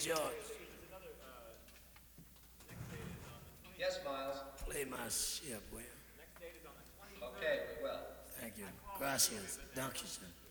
George, Yes, Miles. play my ship, will you? Okay, well. Thank you. Gracias. Dankeschön.